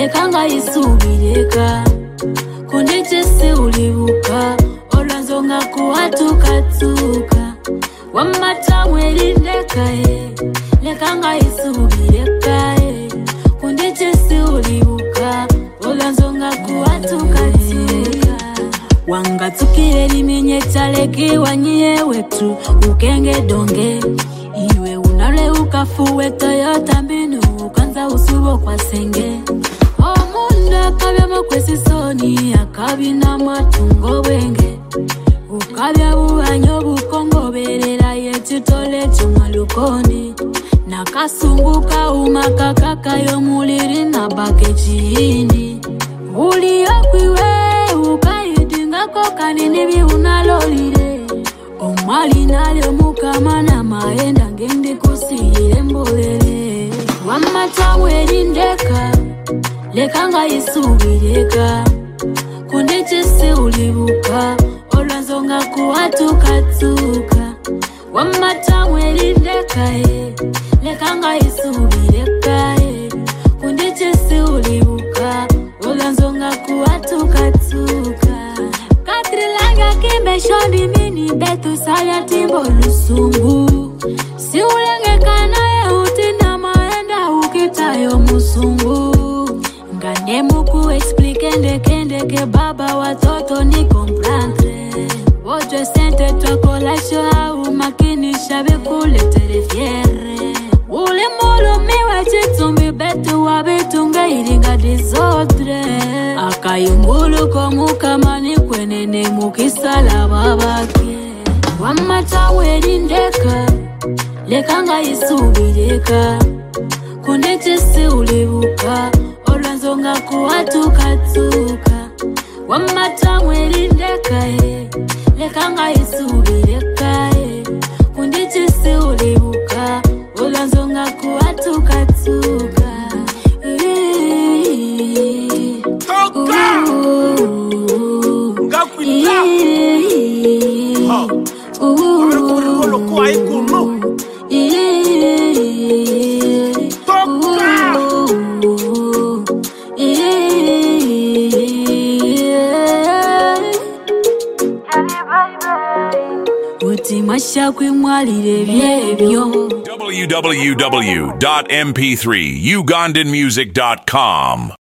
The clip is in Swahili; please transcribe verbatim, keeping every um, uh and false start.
lekanga isubireka kundichese ulibuka olwanzonga kuwatukatuka wamata mwelindeka e lekanga isubireka e kundichese ulibuka olwanzonga kuwatukatuka wangatukire limenye chaleki wanyie wetu ukenge donge iwe unale ukafuwe Toyota mbinu ukanza usubo kwa senge omunda kabya makwesi soni akabina matungo wenge ukabya bubanyo bukongo berera yechitole chumalukoni nakasunguka umakakaka yo muliri na bakechini uli yakwiwe ukayidinga kokani nibi unalolire omwali nalyo mukamana maenda ngende kusiyire mbolere wamata mwelindeka lekanga isubireka kundichese ulibuka olwanzonga kuwatukatuka wamata mwelindeka e lekanga isubireka e kundichese ulibuka olwanzonga kuwatukatuka katrilanga kimbe shondi mini betu saya timbo lusungu si ulengekana ye utina maenda ukitayo musungu ngane muku explique ndeke ndeke baba watoto ni comprendre ojo sente tokolasho au makini shabe kule telefiere ule molo miwa chitumbi betu wabitunga iringa disodre akayungulu komuka mani kwenene mukisala babake wamata welindeka lekanga isubireka kundichese ulibuka olwanzonga kuwatukatuka wamata welindeka e lekanga isubireka e kundichese ulibuka olwanzonga kuwatukatuka w w w dot m p three ugandan music dot com